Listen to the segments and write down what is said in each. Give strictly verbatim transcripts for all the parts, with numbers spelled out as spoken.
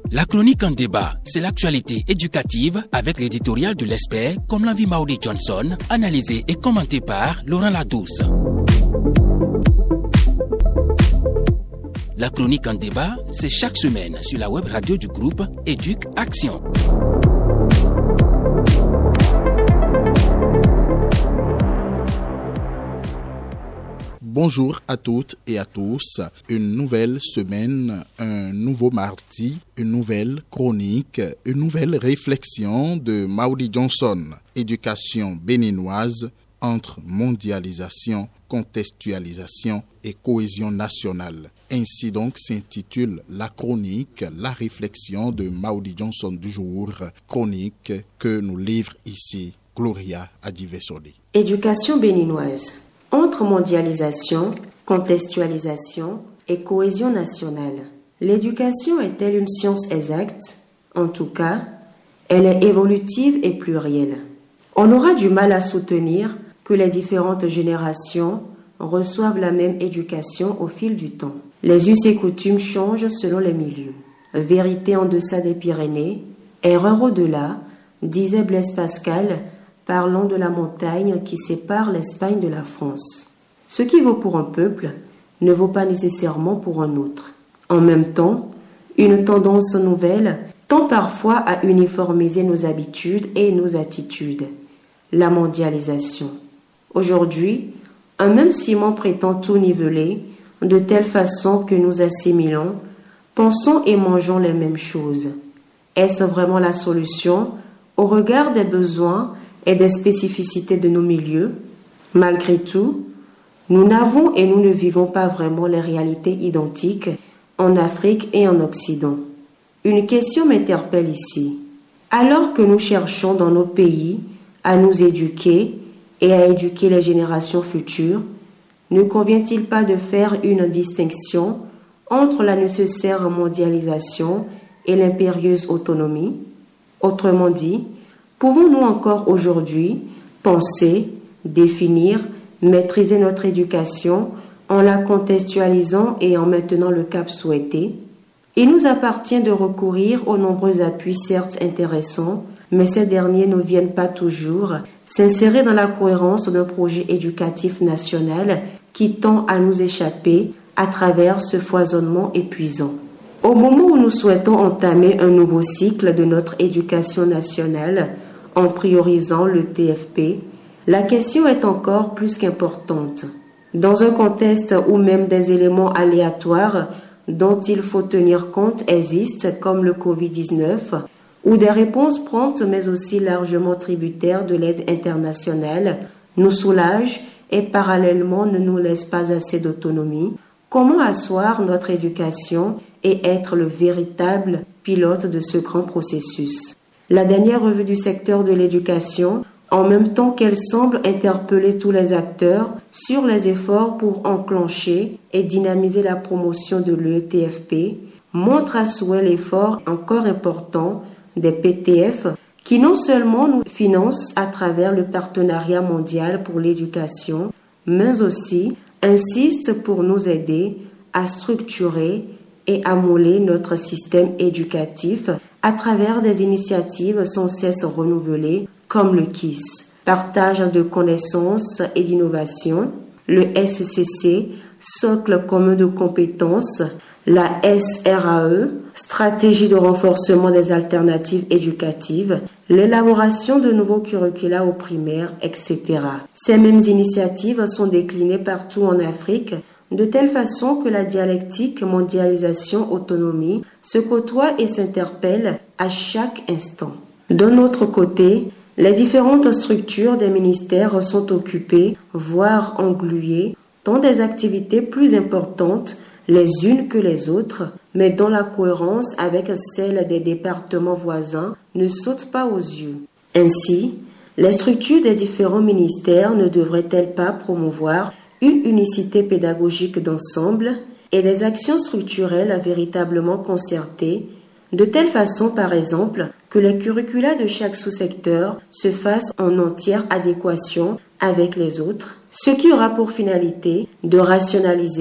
La chronique en débat, c'est l'actualité éducative avec l'éditorial de l'expert comme l'envie Maudie Johnson, analysé et commenté par Laurent Ladouce. La chronique en débat, c'est chaque semaine sur la web radio du groupe Éduc Action. Bonjour à toutes et à tous. Une nouvelle semaine, un nouveau mardi, une nouvelle chronique, une nouvelle réflexion de Maudie Johnson. Éducation béninoise entre mondialisation, contextualisation et cohésion nationale. Ainsi donc s'intitule la chronique, la réflexion de Maudie Johnson du jour, chronique que nous livre ici Gloria Adivesodi. Éducation béninoise. Entre mondialisation, contextualisation et cohésion nationale. L'éducation est-elle une science exacte? En tout cas, elle est évolutive et plurielle. On aura du mal à soutenir que les différentes générations reçoivent la même éducation au fil du temps. Les us et coutumes changent selon les milieux. Vérité en deçà des Pyrénées, erreur au-delà, disait Blaise Pascal, parlons de la montagne qui sépare l'Espagne de la France. Ce qui vaut pour un peuple ne vaut pas nécessairement pour un autre. En même temps, une tendance nouvelle tend parfois à uniformiser nos habitudes et nos attitudes. La mondialisation. Aujourd'hui, un même ciment prétend tout niveler de telle façon que nous assimilons, pensons et mangeons les mêmes choses. Est-ce vraiment la solution au regard des besoins et des spécificités de nos milieux? Malgré tout, nous n'avons et nous ne vivons pas vraiment les réalités identiques en Afrique et en Occident. Une question m'interpelle ici. Alors que nous cherchons dans nos pays à nous éduquer et à éduquer les générations futures, ne convient-il pas de faire une distinction entre la nécessaire mondialisation et l'impérieuse autonomie? Autrement dit, pouvons-nous encore aujourd'hui penser, définir, maîtriser notre éducation en la contextualisant et en maintenant le cap souhaité? Il nous appartient de recourir aux nombreux appuis certes intéressants, mais ces derniers ne viennent pas toujours s'insérer dans la cohérence d'un projet éducatif national qui tend à nous échapper à travers ce foisonnement épuisant. Au moment où nous souhaitons entamer un nouveau cycle de notre éducation nationale, en priorisant le T F P, la question est encore plus qu'importante. Dans un contexte où même des éléments aléatoires dont il faut tenir compte existent, comme le covid dix-neuf, où des réponses promptes mais aussi largement tributaires de l'aide internationale nous soulagent et parallèlement ne nous laissent pas assez d'autonomie, comment asseoir notre éducation et être le véritable pilote de ce grand processus? La dernière revue du secteur de l'éducation, en même temps qu'elle semble interpeller tous les acteurs sur les efforts pour enclencher et dynamiser la promotion de l'E T F P, montre à souhait l'effort encore important des P T F qui non seulement nous financent à travers le partenariat mondial pour l'éducation, mais aussi insistent pour nous aider à structurer et à moller notre système éducatif à travers des initiatives sans cesse renouvelées comme le K I S, partage de connaissances et d'innovation, le S C C, socle commun de compétences, la S R A E, stratégie de renforcement des alternatives éducatives, l'élaboration de nouveaux curricula au primaire, et cetera. Ces mêmes initiatives sont déclinées partout en Afrique de telle façon que la dialectique mondialisation-autonomie se côtoie et s'interpelle à chaque instant. D'un autre côté, les différentes structures des ministères sont occupées, voire engluées, dans des activités plus importantes les unes que les autres, mais dont la cohérence avec celle des départements voisins ne saute pas aux yeux. Ainsi, les structures des différents ministères ne devraient-elles pas promouvoir une unicité pédagogique d'ensemble et des actions structurelles véritablement concertées, de telle façon par exemple que les curricula de chaque sous-secteur se fassent en entière adéquation avec les autres, ce qui aura pour finalité de rationaliser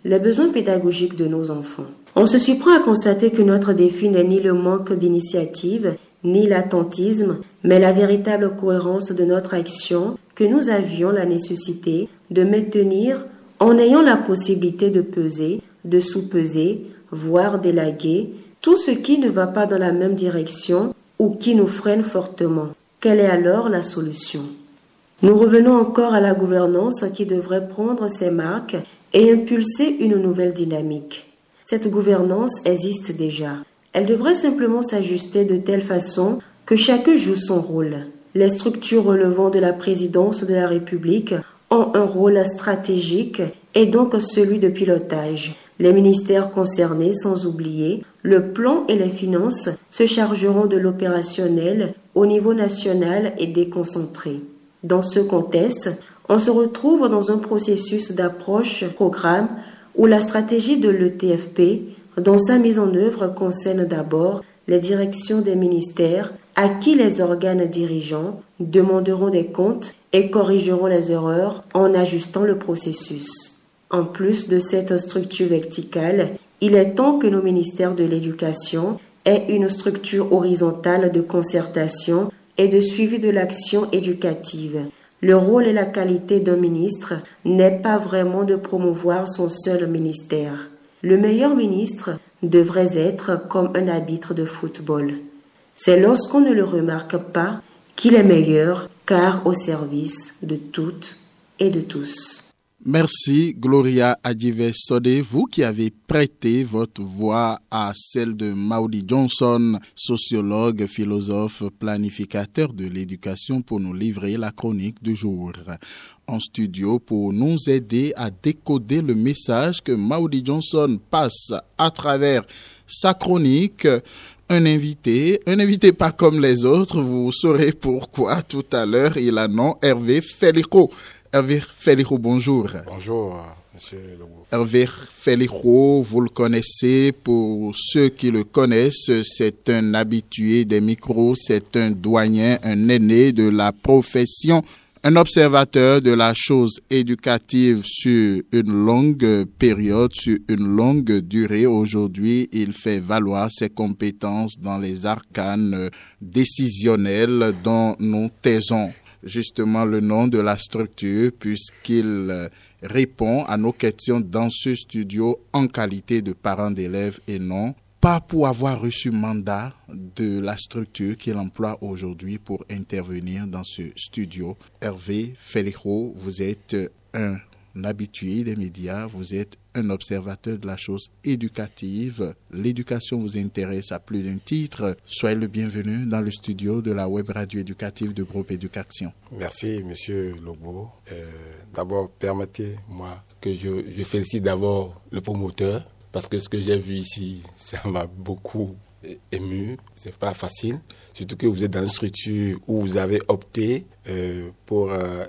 les besoins pédagogiques de nos enfants. On se surprend à constater que notre défi n'est ni le manque d'initiative, ni l'attentisme, mais la véritable cohérence de notre action que nous avions la nécessité de maintenir en ayant la possibilité de peser, de sous-peser, voire d'élaguer tout ce qui ne va pas dans la même direction ou qui nous freine fortement. Quelle est alors la solution? Nous revenons encore à la gouvernance qui devrait prendre ses marques et impulser une nouvelle dynamique. Cette gouvernance existe déjà. Elle devrait simplement s'ajuster de telle façon que chacun joue son rôle. Les structures relevant de la présidence de la République ont un rôle stratégique et donc celui de pilotage. Les ministères concernés, sans oublier le plan et les finances, se chargeront de l'opérationnel au niveau national et déconcentré. Dans ce contexte, on se retrouve dans un processus d'approche-programme où la stratégie de l'E T F P, dont sa mise en œuvre concerne d'abord les directions des ministères, à qui les organes dirigeants demanderont des comptes et corrigeront les erreurs en ajustant le processus. En plus de cette structure verticale, il est temps que nos ministères de l'Éducation aient une structure horizontale de concertation et de suivi de l'action éducative. Le rôle et la qualité d'un ministre n'est pas vraiment de promouvoir son seul ministère. Le meilleur ministre devrait être comme un arbitre de football. C'est lorsqu'on ne le remarque pas qu'il est meilleur, car au service de toutes et de tous. Merci Gloria Adjive-Sodé, vous qui avez prêté votre voix à celle de Maudie Johnson, sociologue, philosophe, planificateur de l'éducation, pour nous livrer la chronique du jour. En studio pour nous aider à décoder le message que Maudie Johnson passe à travers sa chronique. Un invité, un invité pas comme les autres, vous saurez pourquoi tout à l'heure. Il a nom Hervé Feliko. Hervé Feliko, bonjour. Bonjour, monsieur Logo. Hervé Feliko, vous le connaissez. Pour ceux qui le connaissent, c'est un habitué des micros, c'est un doyen, un aîné de la profession, un observateur de la chose éducative sur une longue période, sur une longue durée. Aujourd'hui, il fait valoir ses compétences dans les arcanes décisionnels dont nous taisons justement le nom de la structure, puisqu'il répond à nos questions dans ce studio en qualité de parent d'élèves et non pas pour avoir reçu mandat de la structure qu'il emploie aujourd'hui pour intervenir dans ce studio. Hervé Feliko, vous êtes un habitué des médias, vous êtes un observateur de la chose éducative. L'éducation vous intéresse à plus d'un titre. Soyez le bienvenu dans le studio de la web radio éducative de Groupe Éducation. Merci, monsieur Logo. Euh, d'abord, permettez-moi que je, je félicite d'abord le promoteur, parce que ce que j'ai vu ici, ça m'a beaucoup ému. C'est pas facile, surtout que vous êtes dans une structure où vous avez opté euh, pour euh,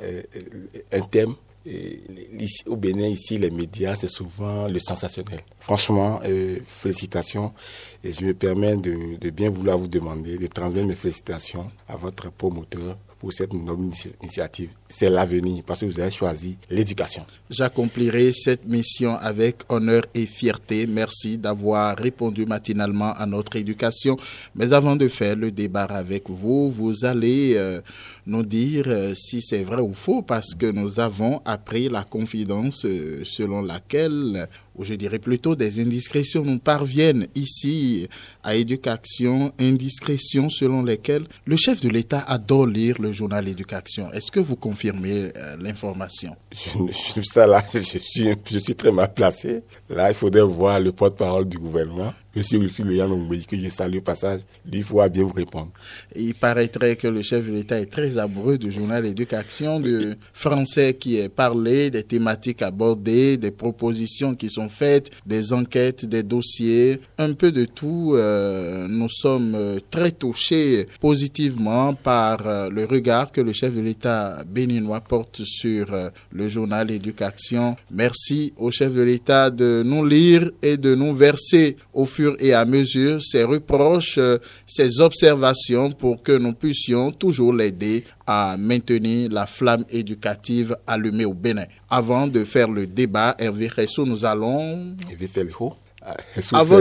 un thème. Et ici, au Bénin, ici, les médias, c'est souvent le sensationnel. Franchement, euh, félicitations. Et je me permets de, de bien vouloir vous demander de transmettre mes félicitations à votre promoteur pour cette noble initiative. C'est l'avenir, parce que vous avez choisi l'éducation. J'accomplirai cette mission avec honneur et fierté. Merci d'avoir répondu matinalement à notre éducation. Mais avant de faire le débat avec vous, vous allez euh, nous dire euh, si c'est vrai ou faux, parce que nous avons appris la confidence euh, selon laquelle, ou je dirais plutôt des indiscrétions nous parviennent ici à Éducation, indiscrétions selon lesquelles le chef de l'État adore lire le journal Éducation. Est-ce que vous confirmez euh, l'information? je, je, ça là, je suis, je suis très mal placé. Là, il faudrait voir le porte-parole du gouvernement, monsieur Wilfried Léon-Ombédi, que je salue au passage. Lui, il faudra bien vous répondre. Il paraîtrait que le chef de l'État est très amoureux du journal Éducation, du français qui est parlé, des thématiques abordées, des propositions qui sont faites, des enquêtes, des dossiers, un peu de tout. Euh, nous sommes très touchés positivement par euh, le regard que le chef de l'État béninois porte sur euh, le journal Éducation. Merci au chef de l'État de nous lire et de nous verser au fur fur et à mesure ses reproches, ses observations pour que nous puissions toujours l'aider à maintenir la flamme éducative allumée au Bénin. Avant de faire le débat, Hervé Ressou, nous allons... Hervé Feliro. Avant de...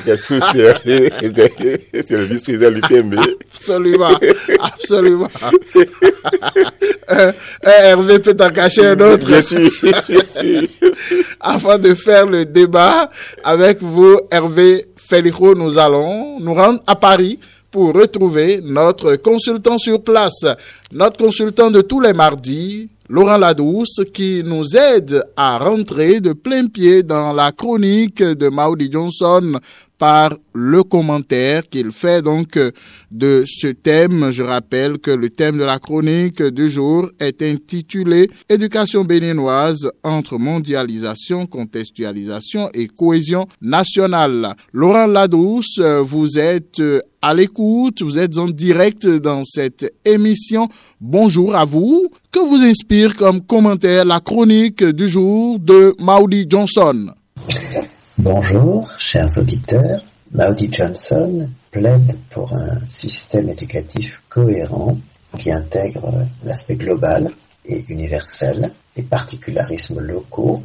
C'est le vice-président de l'U P M B. Absolument, absolument. euh, Hervé peut en cacher un autre. Bien sûr, bien sûr. Avant de faire le débat avec vous, Hervé Feliro, nous allons nous rendre à Paris pour retrouver notre consultant sur place, notre consultant de tous les mardis, Laurent Ladouce, qui nous aide à rentrer de plein pied dans la chronique de Maudie Johnson par le commentaire qu'il fait donc de ce thème. Je rappelle que le thème de la chronique du jour est intitulé « Éducation béninoise entre mondialisation, contextualisation et cohésion nationale ». Laurent Ladouce, vous êtes à l'écoute, vous êtes en direct dans cette émission. Bonjour à vous. Que vous inspire comme commentaire la chronique du jour de Maudie Johnson? Bonjour, chers auditeurs. Maudie Johnson plaide pour un système éducatif cohérent qui intègre l'aspect global et universel, les particularismes locaux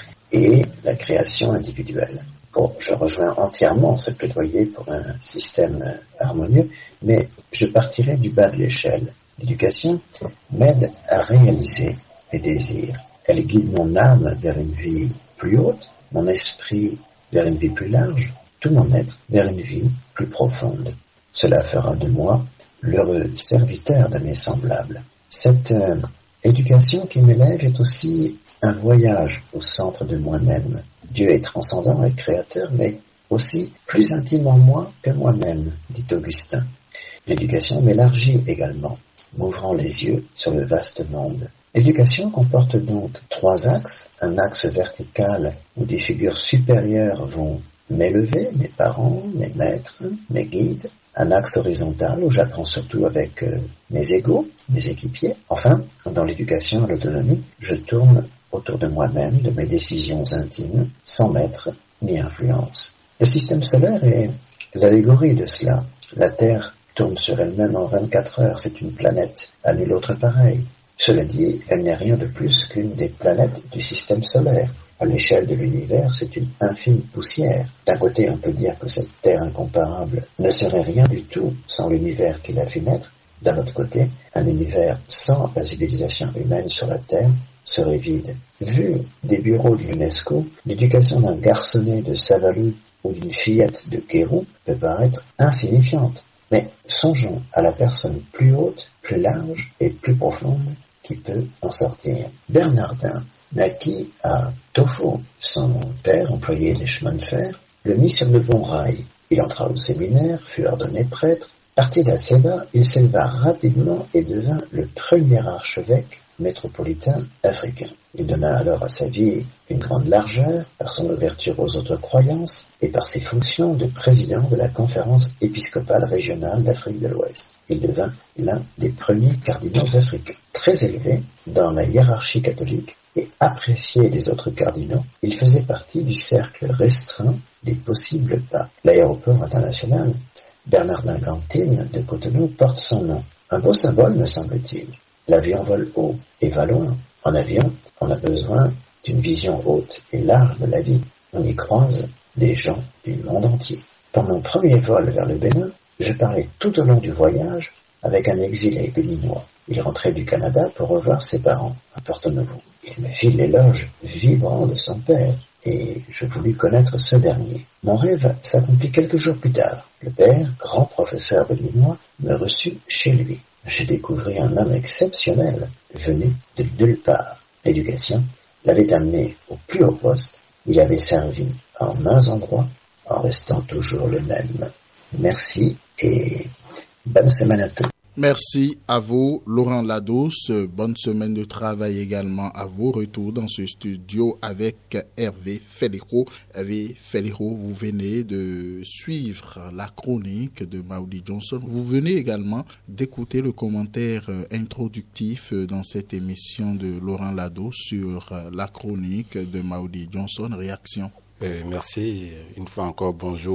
et la création individuelle. Bon, je rejoins entièrement ce plaidoyer pour un système harmonieux, mais je partirai du bas de l'échelle. L'éducation m'aide à réaliser mes désirs. Elle guide mon âme vers une vie plus haute, mon esprit vers une vie plus large, tout mon être vers une vie plus profonde. Cela fera de moi l'heureux serviteur de mes semblables. Cette euh, éducation qui m'élève est aussi un voyage au centre de moi-même. Dieu est transcendant et créateur, mais aussi plus intime en moi que moi-même, dit Augustin. L'éducation m'élargit également, m'ouvrant les yeux sur le vaste monde. L'éducation comporte donc trois axes. Un axe vertical où des figures supérieures vont m'élever, mes parents, mes maîtres, mes guides. Un axe horizontal où j'apprends surtout avec euh, mes égaux, mes équipiers. Enfin, dans l'éducation à l'autonomie, je tourne autour de moi-même, de mes décisions intimes, sans maître ni influence. Le système solaire est l'allégorie de cela. La Terre tourne sur elle-même en vingt-quatre heures, c'est une planète à nulle autre pareille. Cela dit, elle n'est rien de plus qu'une des planètes du système solaire. À l'échelle de l'univers, c'est une infime poussière. D'un côté, on peut dire que cette Terre incomparable ne serait rien du tout sans l'univers qui l'a fait naître. D'un autre côté, un univers sans la civilisation humaine sur la Terre serait vide. Vu des bureaux de l'UNESCO, l'éducation d'un garçonnet de Savalou ou d'une fillette de Kérou peut paraître insignifiante. Mais songeons à la personne plus haute, plus large et plus profonde qui peut en sortir. Bernardin naquit à Tofo. Son père, employé des chemins de fer, le mit sur le bon rail. Il entra au séminaire, fut ordonné prêtre. Parti d'assez bas, il s'éleva rapidement et devint le premier archevêque métropolitain africain. Il donna alors à sa vie une grande largeur par son ouverture aux autres croyances et par ses fonctions de président de la conférence épiscopale régionale d'Afrique de l'Ouest. Il devint l'un des premiers cardinaux africains. Très élevé dans la hiérarchie catholique et apprécié des autres cardinaux, il faisait partie du cercle restreint des possibles papes. L'aéroport international Bernardin Gantine de Cotonou porte son nom. Un beau symbole, me semble-t-il. L'avion vole haut et va loin. En avion, on a besoin d'une vision haute et large de la vie. On y croise des gens du monde entier. Pour mon premier vol vers le Bénin, je parlais tout au long du voyage avec un exilé béninois. Il rentrait du Canada pour revoir ses parents à Porto-Novo. Il me fit l'éloge vibrant de son père et je voulus connaître ce dernier. Mon rêve s'accomplit quelques jours plus tard. Le père, grand professeur béninois, me reçut chez lui. Je découvris un homme exceptionnel, venu de nulle part. L'éducation l'avait amené au plus haut poste. Il avait servi en mains endroits, en restant toujours le même. Merci et bonne semaine à tous. Merci à vous, Laurent Ladouce. Bonne semaine de travail également à vous. Retour dans ce studio avec Hervé Feliro. Hervé Feliro, vous venez de suivre la chronique de Maudie Johnson. Vous venez également d'écouter le commentaire introductif dans cette émission de Laurent Ladouce sur la chronique de Maudie Johnson. Réaction? Euh, merci. Une fois encore, bonjour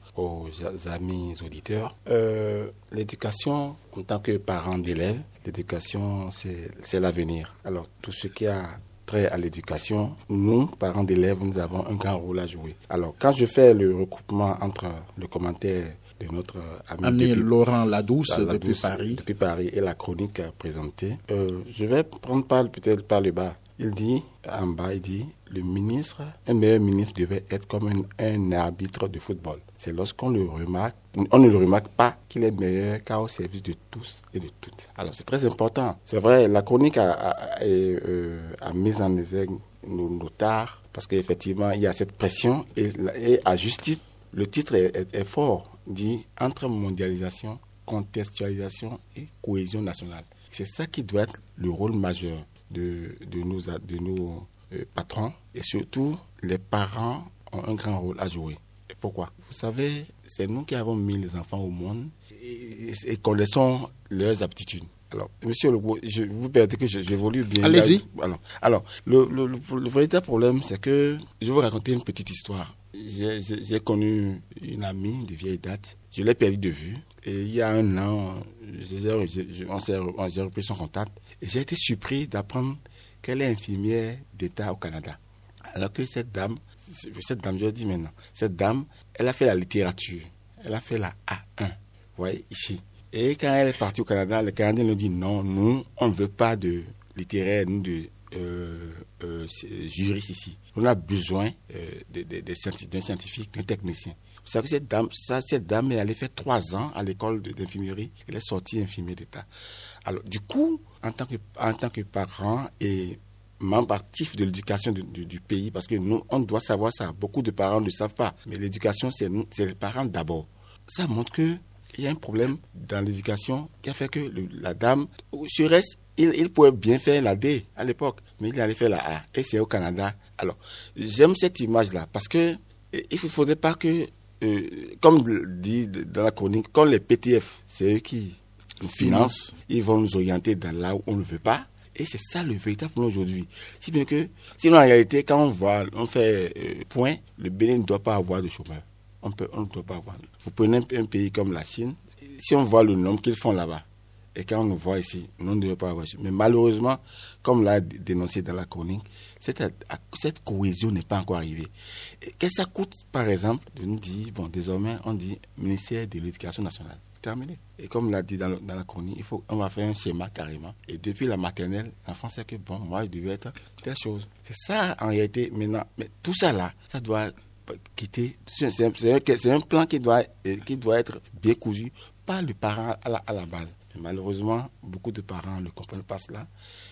aux amis auditeurs. Euh, l'éducation, en tant que parent d'élèves, l'éducation, c'est, c'est l'avenir. Alors, tout ce qui a trait à l'éducation, nous, parents d'élèves, nous avons un grand rôle à jouer. Alors, quand je fais le recoupement entre le commentaire de notre ami, ami depuis, Laurent Ladouce, la, la depuis douce, Paris. Depuis Paris et la chronique présentée, euh, je vais prendre par, peut-être par le bas. Il dit, en bas, il dit, le ministre, un meilleur ministre devait être comme un, un arbitre de football. C'est lorsqu'on le remarque, on ne le remarque pas qu'il est meilleur qu'au service de tous et de toutes. Alors, c'est très important. C'est vrai, la chronique a, a, a, euh, a mis en exergue nos, nos tares, parce qu'effectivement, il y a cette pression, et, et à juste titre, le titre est, est, est fort. Il dit, entre mondialisation, contextualisation et cohésion nationale. C'est ça qui doit être le rôle majeur de, de nos, de nos euh, patrons, et surtout les parents ont un grand rôle à jouer. Et pourquoi? Vous savez, c'est nous qui avons mis les enfants au monde et, et, et connaissons leurs aptitudes. Alors, monsieur Legault, je vous permettez que je, j'évolue bien. Allez-y. Alors, alors le, le, le, le véritable problème, c'est que je vais vous raconter une petite histoire. J'ai, j'ai, j'ai connu une amie de vieille date. Je l'ai perdue de vue. Et il y a un an, j'ai, j'ai, on s'est, j'ai repris son contact. Et j'ai été surpris d'apprendre qu'elle est infirmière d'État au Canada. Alors que cette dame, cette dame, je dis maintenant, cette dame, elle a fait la littérature. Elle a fait la A un. Vous voyez, ici. Et quand elle est partie au Canada, les Canadiens lui ont dit non, nous, on ne veut pas de littéraire, nous, de euh, euh, juristes ici. On a besoin euh, de, de, de scientifique, d'un scientifique, d'un technicien. Vous savez que cette dame, ça, cette dame, elle allait faire trois ans à l'école d'infirmerie. Elle est sortie infirmière d'État. Alors, du coup, en tant que, en tant que parent et membre actif de l'éducation du, du, du pays, parce que nous, on doit savoir ça. Beaucoup de parents ne le savent pas. Mais l'éducation, c'est, nous, c'est les parents d'abord. Ça montre que il y a un problème dans l'éducation qui a fait que le, la dame, sur reste, il, il pouvait bien faire la D à l'époque, mais il allait faire la A. Et c'est au Canada. Alors, j'aime cette image-là parce que il ne faudrait pas que, euh, comme dit dans la chronique, quand les P T F, c'est eux qui nous financent, ils vont nous orienter dans là où on ne veut pas. Et c'est ça le véritable problème aujourd'hui. Si bien que, sinon en réalité, quand on voit, on fait euh, point, le Bénin ne doit pas avoir de chômeurs. On, peut, on ne doit pas avoir. Vous prenez un, un pays comme la Chine, si on voit le nombre qu'ils font là-bas, et quand on nous voit ici, nous ne devons pas avoir. Mais malheureusement, comme l'a dénoncé dans la chronique, cette, cette cohésion n'est pas encore arrivée. Qu'est-ce que ça coûte, par exemple, de nous dire, bon, désormais, on dit ministère de l'Éducation nationale. Terminé. Et comme l'a dit dans, le, dans la chronique, il faut, on va faire un schéma carrément. Et depuis la maternelle, l'enfant sait que, bon, moi, je devais être telle chose. C'est ça, en réalité, maintenant. Mais tout ça là, ça doit quitter. C'est un, c'est un, c'est un plan qui doit, qui doit être bien cousu par le parent à la, à la base. Mais malheureusement, beaucoup de parents ne comprennent pas cela.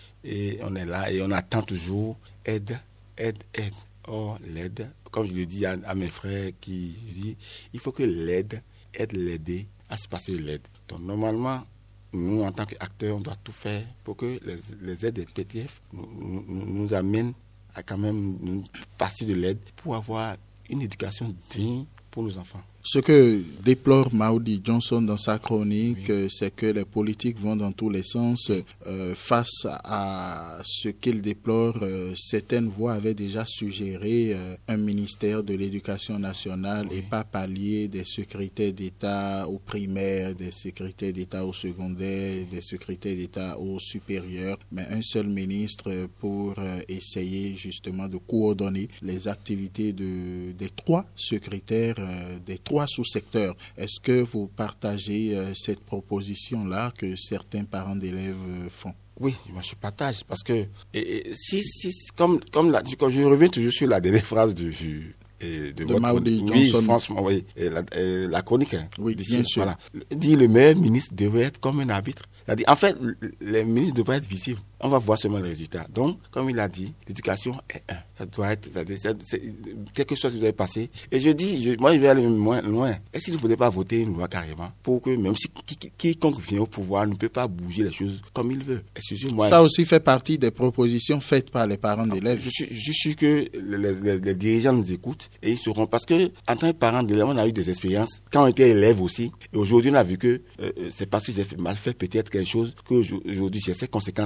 Et on est là et on attend toujours aide, aide, aide. Or, l'aide, comme je le dis à, à mes frères qui disent, il faut que l'aide aide l'aider à se passer de l'aide. Donc, normalement, nous, en tant qu'acteurs, on doit tout faire pour que les, les aides des P T F nous, nous, nous amènent à quand même nous passer de l'aide pour avoir une éducation digne pour nos enfants. Ce que déplore Maudie Johnson dans sa chronique, oui. c'est que les politiques vont dans tous les sens. Euh, face à ce qu'il déplore, euh, certaines voix avaient déjà suggéré euh, un ministère de l'Éducation nationale oui. et pas pallier des secrétaires d'État au primaire, des secrétaires d'État au secondaire, des secrétaires d'État au supérieur, mais un seul ministre pour euh, essayer justement de coordonner les activités de, des trois secrétaires, euh, des trois sous-secteurs. Est-ce que vous partagez euh, cette proposition-là que certains parents d'élèves euh, font? Oui, moi je partage parce que et, et, si, si, comme, comme la, je reviens toujours sur la dernière phrase de, de, de, de Maudie Johnson. Oui, franchement, oui, et la, et la chronique. Hein, oui, bien sûr. Voilà. Dit le meilleur ministre devrait être comme un arbitre. C'est-à-dire, en fait, les ministres devraient être visibles. On va voir seulement le résultat. Donc, comme il a dit, l'éducation est un. Ça doit être, ça, c'est, c'est, quelque chose qui doit passer. Et je dis, je, moi, je vais aller moins loin. Est-ce qu'il ne faudrait pas voter une loi carrément pour que, même si quiconque vient au pouvoir ne peut pas bouger les choses comme il veut? Excusez-moi. Ça aussi fait partie des propositions faites par les parents d'élèves. Je suis, je suis que les, les, les dirigeants nous écoutent et ils sauront. Parce que, en tant que parent d'élèves, on a eu des expériences quand on était élève aussi. Et aujourd'hui, on a vu que euh, c'est parce que j'ai mal fait peut-être quelque chose qu'aujourd'hui, j'ai ces conséquences-là. Donc,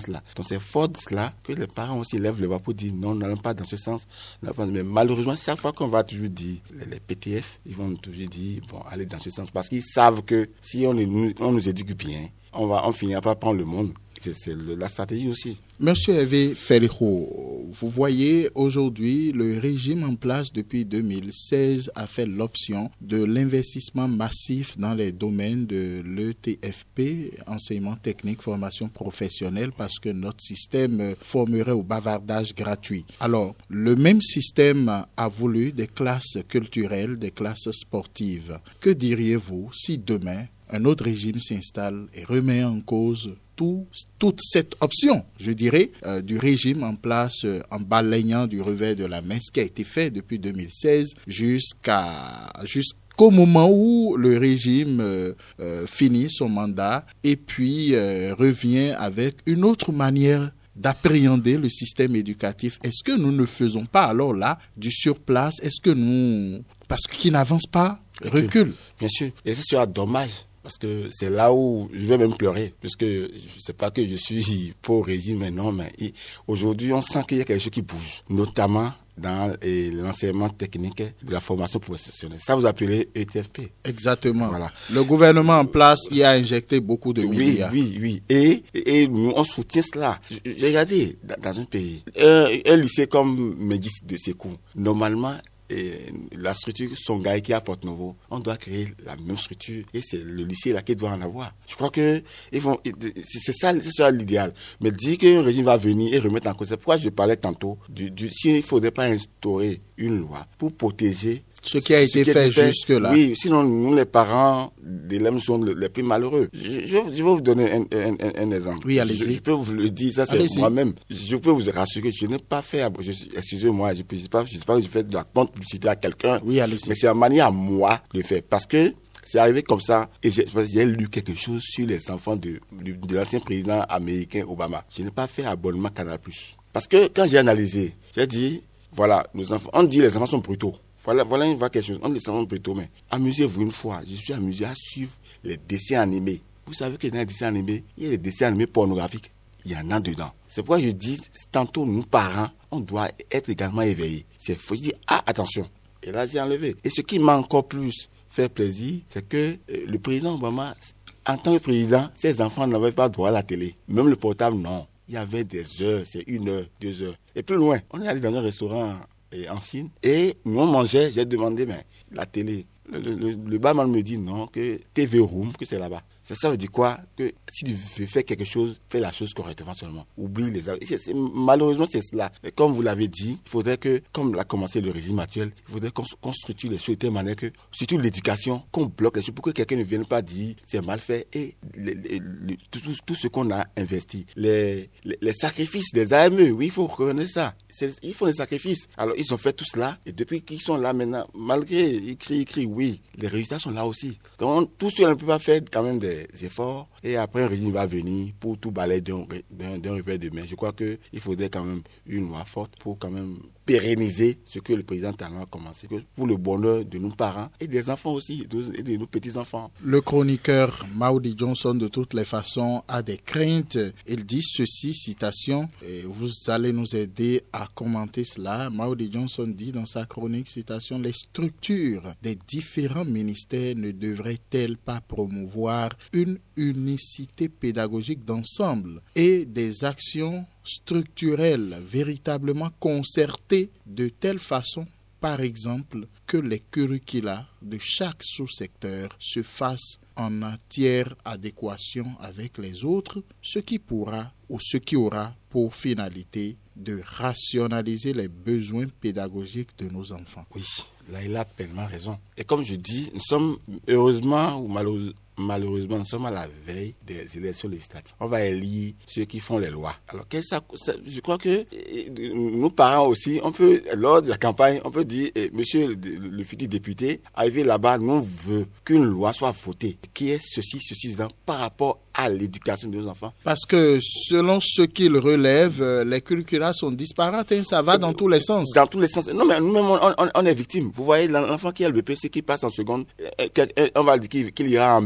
Donc c'est fort de cela que les parents aussi lèvent le bras pour dire non, n'allons pas dans ce sens. Mais malheureusement, chaque fois qu'on va toujours dire, les P T F, ils vont toujours dire, bon, allez dans ce sens. Parce qu'ils savent que si on, est, on nous éduque bien, on va on finira par prendre le monde. C'est, c'est la stratégie aussi. Monsieur Hervé Ferreiro, vous voyez aujourd'hui le régime en place depuis deux mille seize a fait l'option de l'investissement massif dans les domaines de l'E T F P, enseignement technique, formation professionnelle, parce que notre système formerait au bavardage gratuit. Alors, le même système a voulu des classes culturelles, des classes sportives. Que diriez-vous si demain un autre régime s'installe et remet en cause tout, toute cette option, je dirais, euh, du régime en place euh, en balayant du revers de la main, ce qui a été fait depuis deux mille seize jusqu'à jusqu'au moment où le régime euh, euh, finit son mandat et puis euh, revient avec une autre manière d'appréhender le système éducatif. Est-ce que nous ne faisons pas alors là du surplace? Est-ce que nous, parce qu'il n'avance pas, recule? Bien sûr, et c'est sera dommage. Parce que c'est là où je vais même pleurer, puisque je ne sais pas que je suis pour le régime, mais non, mais aujourd'hui, on sent qu'il y a quelque chose qui bouge, notamment dans et, l'enseignement technique de la formation professionnelle. Ça, vous appelez E T F P. Exactement. Voilà. Le gouvernement en place y a injecté beaucoup de oui, milliards. Oui, oui, et, et nous, on soutient cela. J'ai regardé dans, dans un pays, un, un lycée comme Médis de Sékou, normalement, et la structure Songhai qui est à Porte-Novo, on doit créer la même structure et c'est le lycée là qui doit en avoir. Je crois que ils vont, c'est ça, c'est ça l'idéal. Mais dire qu'un régime va venir et remettre en cause, c'est pourquoi je parlais tantôt du, du s'il ne faudrait pas instaurer une loi pour protéger ce qui a été fait, fait jusque-là. Oui, sinon nous les parents d'élèves sont les plus malheureux. Je, je, je vais vous donner un, un, un, un exemple. Oui, allez-y. Je, je peux vous le dire, ça c'est allez-y. Moi-même. Je peux vous rassurer, je n'ai pas fait, je, excusez-moi, je ne sais pas, je sais pas que je fais de la compte publicité à quelqu'un. Oui, allez-y. Mais c'est une manière à moi de le faire. Parce que c'est arrivé comme ça et j'ai, j'ai lu quelque chose sur les enfants de, de, de l'ancien président américain Obama. Je n'ai pas fait abonnement Canal plus. Parce que quand j'ai analysé, j'ai dit, voilà, nos enfants, on dit les enfants sont brutaux. Voilà, voilà une fois quelque chose. On les sent plutôt, mais amusez-vous une fois. Je suis amusé à suivre les dessins animés. Vous savez que dans les dessins animés, il y a des dessins animés pornographiques. Il y en a dedans. C'est pourquoi je dis, tantôt, nous, parents, on doit être également éveillés. C'est faut dire, ah, attention. Et là, j'ai enlevé. Et ce qui m'a encore plus fait plaisir, c'est que euh, le président Obama, en tant que président, ses enfants n'avaient pas droit à la télé. Même le portable, non. Il y avait des heures, c'est une heure, deux heures. Et plus loin, on est allé dans un restaurant et en Chine. Et nous on mangeait, j'ai demandé, mais la télé, le, le, le barman me dit non, que T V Room, que c'est là-bas. Ça, ça veut dire quoi? Que si tu veux faire quelque chose, fais la chose correctement seulement. Oublie les... C'est, c'est, malheureusement, c'est cela. Et comme vous l'avez dit, il faudrait que, comme l'a commencé le régime actuel, il faudrait qu'on, qu'on structure les choses de telle manière que, surtout l'éducation, qu'on bloque les choses pour que quelqu'un ne vienne pas dire c'est mal fait. Et les, les, les, tout, tout, tout ce qu'on a investi, les, les, les sacrifices des A M E, oui, il faut reconnaître ça. C'est, ils font des sacrifices. Alors, ils ont fait tout cela. Et depuis qu'ils sont là maintenant, malgré, ils crient, ils crient, oui, les résultats sont là aussi. Donc, tout cela ne peut pas faire quand même des efforts et après un régime va venir pour tout balayer d'un, d'un, d'un revers de main. Je crois qu'il faudrait quand même une loi forte pour quand même pérenniser ce que le président Talon a commencé, pour le bonheur de nos parents et des enfants aussi, et de nos petits-enfants. Le chroniqueur Maudie Johnson, de toutes les façons, a des craintes. Il dit ceci, citation, et vous allez nous aider à commenter cela. Maudie Johnson dit dans sa chronique, citation, « Les structures des différents ministères ne devraient-elles pas promouvoir une unicité pédagogique d'ensemble et des actions structurelles véritablement concertées de telle façon, par exemple, que les curricula de chaque sous-secteur se fassent en entière adéquation avec les autres, ce qui pourra ou ce qui aura pour finalité de rationaliser les besoins pédagogiques de nos enfants. » Oui, là il a pleinement raison. Et comme je dis, nous sommes heureusement ou malheureusement, Malheureusement, nous sommes à la veille des élections législatives. On va élire ceux qui font les lois. Alors, ça, ça, je crois que nos parents aussi, on peut, lors de la campagne, on peut dire, eh, monsieur le, le, le futur député, arrivé là-bas, nous on veut qu'une loi soit votée, qui est ceci, ceci, ceci, par rapport à l'éducation de nos enfants. Parce que selon ce qu'ils relèvent, les curricula sont disparates, hein, ça va dans tous les sens. Dans tous les sens. Non, mais nous-mêmes, on, on, on est victime. Vous voyez, l'enfant qui a le B P C, qui passe en seconde, on va dire qu'il, qu'il ira en B,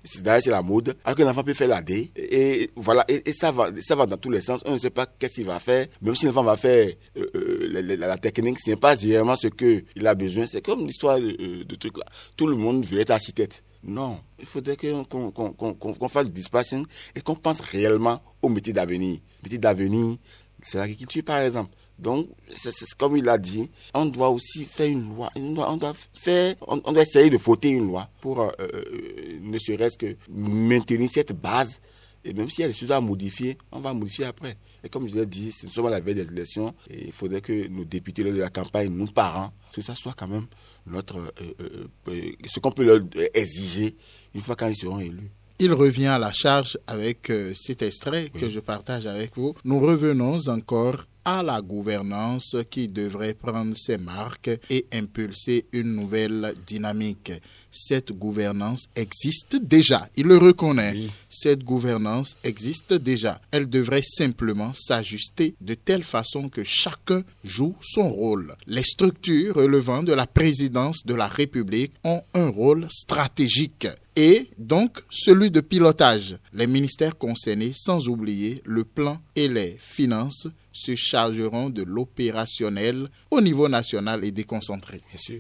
c'est, d'ailleurs, c'est la mode. Alors qu'un enfant peut faire la D. Et, et voilà, et, et ça, va, ça va dans tous les sens. On ne sait pas qu'est-ce qu'il va faire. Même si l'enfant va faire euh, euh, la, la, la technique, ce n'est pas vraiment ce qu'il a besoin. C'est comme l'histoire de, de trucs là. Tout le monde veut être architecte. Non, il faudrait qu'on, qu'on, qu'on, qu'on, qu'on fasse du dispatching et qu'on pense réellement au métier d'avenir. Le métier d'avenir, c'est l'agriculture par exemple. Donc, c'est, c'est comme il a dit, on doit aussi faire une loi. On doit, on doit, faire, on, on doit essayer de voter une loi pour euh, euh, ne serait-ce que maintenir cette base. Et même s'il y a des choses à modifier, on va modifier après. Et comme je l'ai dit, c'est seulement la veille des élections. Et il faudrait que nos députés de la campagne, nos parents, que ça soit quand même notre, euh, euh, euh, ce qu'on peut leur exiger une fois quand ils seront élus. Il revient à la charge avec euh, cet extrait oui. que je partage avec vous. Nous revenons encore à la gouvernance qui devrait prendre ses marques et impulser une nouvelle dynamique. Cette gouvernance existe déjà, il le reconnaît. Oui. Cette gouvernance existe déjà. Elle devrait simplement s'ajuster de telle façon que chacun joue son rôle. Les structures relevant de la présidence de la République ont un rôle stratégique et donc celui de pilotage. Les ministères concernés, sans oublier le plan et les finances, se chargeront de l'opérationnel au niveau national et déconcentré. Bien sûr.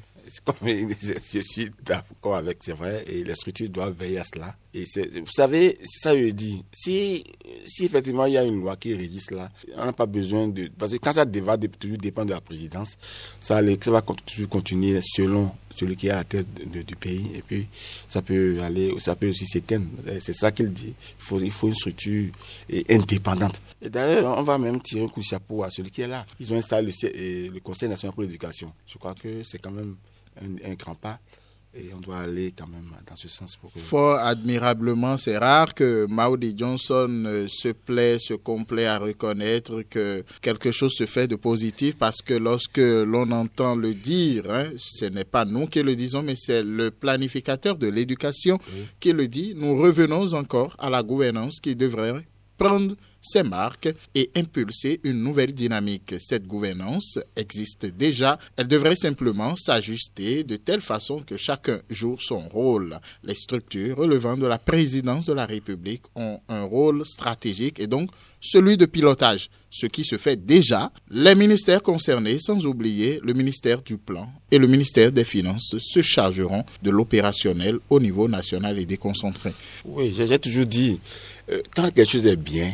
Je suis d'accord avec, c'est vrai, et les structures doivent veiller à cela. Et c'est, vous savez, c'est ça que je dis. Si, si effectivement il y a une loi qui régit cela, on n'a pas besoin de... Parce que quand ça va toujours dépendre de la présidence, ça, ça va toujours continuer selon celui qui est à la tête de, de, du pays. Et puis, ça peut aller, ça peut aussi s'éteindre. C'est ça qu'il dit. Il faut, il faut une structure indépendante. Et d'ailleurs, on va même tirer un coup de chapeau à celui qui est là. Ils ont installé le, le Conseil national pour l'éducation. Je crois que c'est quand même un, un grand pas. Et on doit aller quand même dans ce sens. Pour que... Fort admirablement, c'est rare que Maudie Johnson euh, se plaît, se complaît à reconnaître que quelque chose se fait de positif, parce que lorsque l'on entend le dire, hein, ce n'est pas nous qui le disons, mais c'est le planificateur de l'éducation oui. qui le dit. Nous revenons encore à la gouvernance qui devrait prendre ses marques et impulser une nouvelle dynamique. Cette gouvernance existe déjà. Elle devrait simplement s'ajuster de telle façon que chacun joue son rôle. Les structures relevant de la présidence de la République ont un rôle stratégique et donc celui de pilotage, ce qui se fait déjà. Les ministères concernés, sans oublier le ministère du Plan et le ministère des Finances, se chargeront de l'opérationnel au niveau national et déconcentré. Oui, j'ai, j'ai toujours dit, euh, quand quelque chose est bien,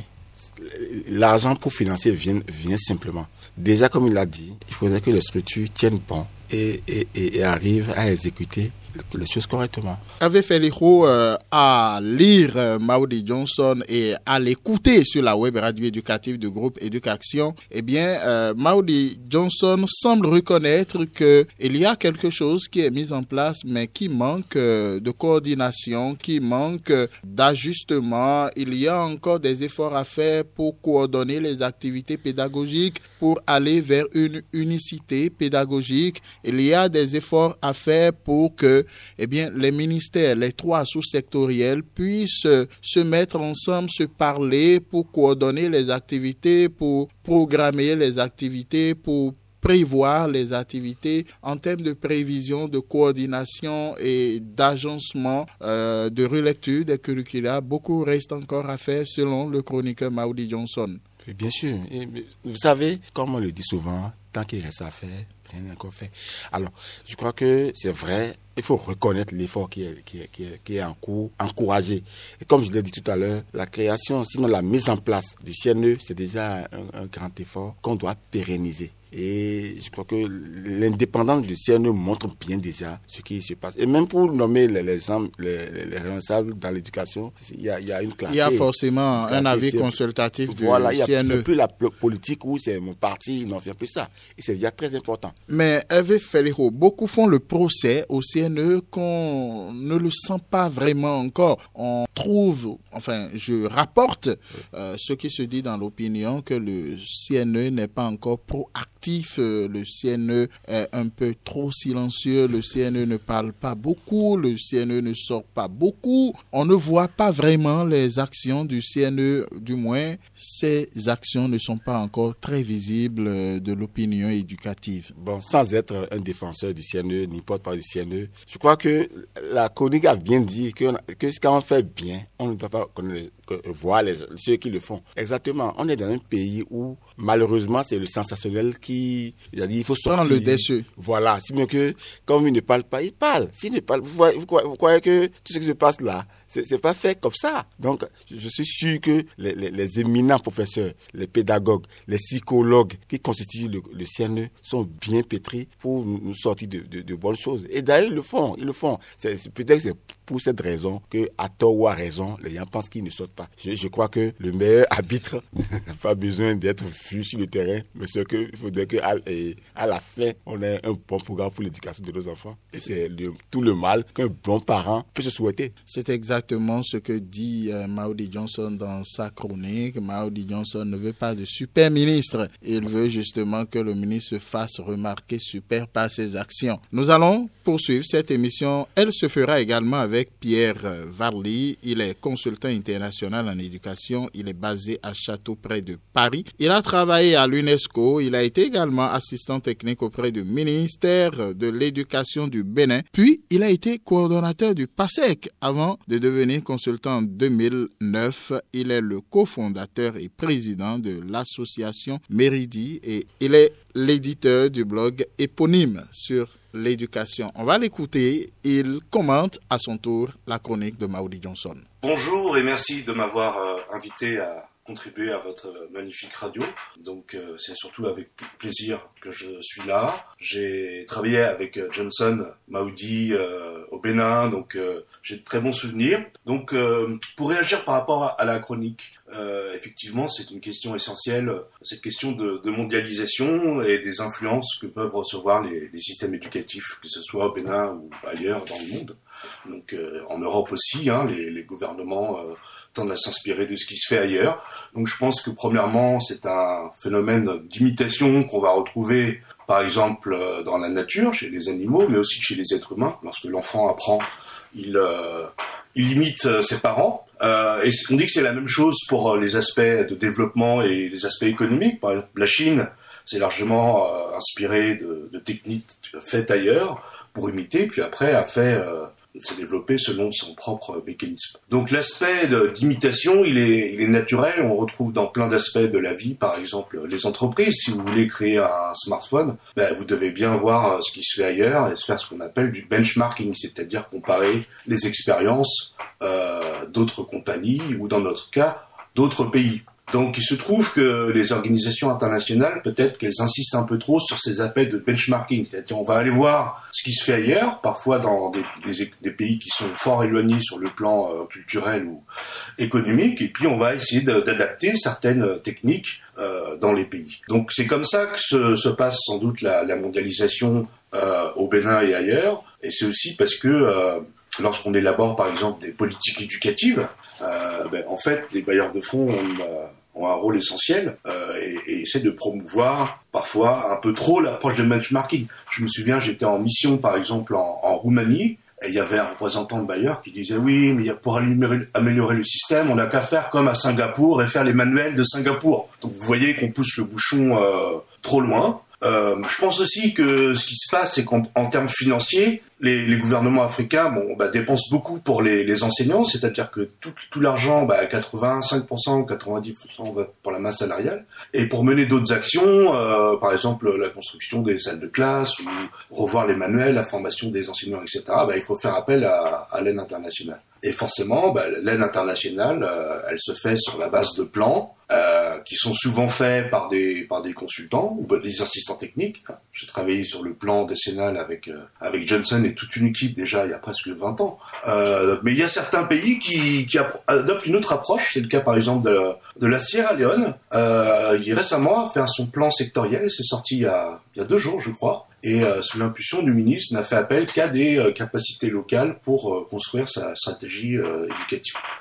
l'argent pour financer vient, vient simplement. Déjà, comme il l'a dit, il faudrait que les structures tiennent bon et, et, et, et arrivent à exécuter les choses correctement. Avait fait l'écho euh, à lire euh, Maudie Johnson et à l'écouter sur la web radio éducative du groupe Éducation. Eh bien, euh, Maudie Johnson semble reconnaître que il y a quelque chose qui est mis en place, mais qui manque euh, de coordination, qui manque euh, d'ajustement. Il y a encore des efforts à faire pour coordonner les activités pédagogiques, pour aller vers une unicité pédagogique. Il y a des efforts à faire pour que eh bien, les ministères, les trois sous-sectoriels puissent se mettre ensemble, se parler pour coordonner les activités, pour programmer les activités, pour prévoir les activités en termes de prévision, de coordination et d'agencement, euh, de relecture des curricula. Beaucoup reste encore à faire selon le chroniqueur Maudie Johnson. Bien sûr. Et vous savez, comme on le dit souvent, tant qu'il reste à faire, rien n'est encore fait. Alors, je crois que c'est vrai, il faut reconnaître l'effort qui est, qui est, qui est, qui est en cours, encourager. Et comme je l'ai dit tout à l'heure, la création, sinon la mise en place du C N E, c'est déjà un, un grand effort qu'on doit pérenniser. Et je crois que l'indépendance du C N E montre bien déjà ce qui se passe. Et même pour nommer les, les, les, les responsables dans l'éducation, il y a, il y a une clarté. Il y a forcément un avis consultatif du voilà, C N E. Il n'y a plus la politique où c'est mon parti, non, c'est un peu ça. Et c'est déjà très important. Mais Hervé Felero, beaucoup font le procès au C N E qu'on ne le sent pas vraiment encore. On trouve, enfin, je rapporte oui. euh, ce qui se dit dans l'opinion, que le C N E n'est pas encore proactif éducatif. Euh, le C N E est un peu trop silencieux, le C N E ne parle pas beaucoup, le C N E ne sort pas beaucoup. On ne voit pas vraiment les actions du C N E, du moins ces actions ne sont pas encore très visibles de l'opinion éducative. Bon, sans être un défenseur du C N E, ni porte-parole du C N E, je crois que la chronique a bien dit que, que ce qu'on fait bien, on ne doit pas connaître, voir les, ceux qui le font. Exactement, on est dans un pays où malheureusement c'est le sensationnel qui, il faut sortir. Prends le déchet. Voilà, si bien que comme il ne parle pas, il parle. S'il ne parle, vous, voyez, vous, croyez, vous croyez que tout ce qui se passe là, c'est, c'est pas fait comme ça. Donc, je suis sûr que les, les, les éminents professeurs, les pédagogues, les psychologues qui constituent le, le C N E sont bien pétris pour nous sortir de, de, de bonnes choses. Et d'ailleurs, ils le font, ils le font. C'est, c'est, peut-être que c'est pour cette raison que, à tort ou à raison, les gens pensent qu'ils ne sortent pas. Je, je crois que le meilleur arbitre n'a pas besoin d'être vu sur le terrain, mais c'est qu'il faudrait qu'à à la fin, on ait un bon programme pour l'éducation de nos enfants. Et c'est le, tout le mal qu'un bon parent peut se souhaiter. C'est exactement ce que dit euh, Maudie Johnson dans sa chronique. Maudie Johnson ne veut pas de super ministre. Il veut justement que le ministre se fasse remarquer super par ses actions. Nous allons poursuivre cette émission. Elle se fera également avec Pierre Varly. Il est consultant international en éducation. Il est basé à Château près de Paris. Il a travaillé à l'UNESCO. Il a été également assistant technique auprès du ministère de l'Éducation du Bénin. Puis, il a été coordonnateur du PASEC avant de devenir consultant en deux mille neuf. Il est le cofondateur et président de l'association Méridi et il est l'éditeur du blog éponyme sur l'éducation. On va l'écouter. Il commente à son tour la chronique de Maudie Johnson. Bonjour et merci de m'avoir euh, invité à contribuer à votre magnifique radio. Donc euh, c'est surtout avec plaisir que je suis là. J'ai travaillé avec euh, Johnson Maudie euh, au Bénin, donc euh, j'ai de très bons souvenirs. Donc euh, pour réagir par rapport à, à la chronique, euh, effectivement c'est une question essentielle, cette question de, de mondialisation et des influences que peuvent recevoir les, les systèmes éducatifs, que ce soit au Bénin ou ailleurs dans le monde. Donc euh, en Europe aussi, hein, les, les gouvernements euh, tendent à s'inspirer de ce qui se fait ailleurs. Donc je pense que premièrement, c'est un phénomène d'imitation qu'on va retrouver par exemple dans la nature, chez les animaux, mais aussi chez les êtres humains. Lorsque l'enfant apprend, il, euh, il imite ses parents. Euh, et on dit que c'est la même chose pour les aspects de développement et les aspects économiques. Par exemple, la Chine s'est largement euh, inspirée de, de techniques faites ailleurs pour imiter, puis après a fait... Euh, s'est développé selon son propre mécanisme. Donc l'aspect de, d'imitation, il est, il est naturel, on retrouve dans plein d'aspects de la vie, par exemple les entreprises. Si vous voulez créer un smartphone, ben, vous devez bien voir ce qui se fait ailleurs et se faire ce qu'on appelle du benchmarking, c'est-à-dire comparer les expériences euh, d'autres compagnies ou dans notre cas, d'autres pays. Donc il se trouve que les organisations internationales, peut-être qu'elles insistent un peu trop sur ces aspects de benchmarking. C'est-à-dire on va aller voir ce qui se fait ailleurs, parfois dans des, des, des pays qui sont fort éloignés sur le plan euh, culturel ou économique, et puis on va essayer de, d'adapter certaines techniques euh, dans les pays. Donc c'est comme ça que se, se passe sans doute la, la mondialisation euh, au Bénin et ailleurs, et c'est aussi parce que euh, lorsqu'on élabore par exemple des politiques éducatives, euh, ben, en fait les bailleurs de fonds ont, euh, ont un rôle essentiel euh, et, et essaient de promouvoir parfois un peu trop l'approche de benchmarking. Je me souviens, j'étais en mission par exemple en, en Roumanie, et il y avait un représentant de bailleur qui disait oui, mais pour améliorer le système, on n'a qu'à faire comme à Singapour et faire les manuels de Singapour. Donc vous voyez qu'on pousse le bouchon euh, trop loin. Euh, je pense aussi que ce qui se passe, c'est qu'en en termes financiers, les, les gouvernements africains bon, bah, dépensent beaucoup pour les, les enseignants, c'est-à-dire que tout, tout l'argent, bah, quatre-vingt-cinq pour cent ou quatre-vingt-dix pour cent va pour la masse salariale. Et pour mener d'autres actions, euh, par exemple la construction des salles de classe ou revoir les manuels, la formation des enseignants, et cetera, bah, il faut faire appel à, à l'aide internationale. Et forcément, bah, l'aide internationale, euh, elle se fait sur la base de plans euh, qui sont souvent faits par des par des consultants ou des assistants techniques. J'ai travaillé sur le plan décennal avec euh, avec Johnson et toute une équipe déjà il y a presque vingt ans. Euh, mais il y a certains pays qui qui adoptent une autre approche. C'est le cas par exemple de, de la Sierra Leone. Euh, il récemment a fait son plan sectoriel. C'est sorti il y a il y a deux jours, je crois. Et euh, sous l'impulsion du ministre, n'a fait appel qu'à des euh, capacités locales pour euh, construire sa stratégie euh, éducative.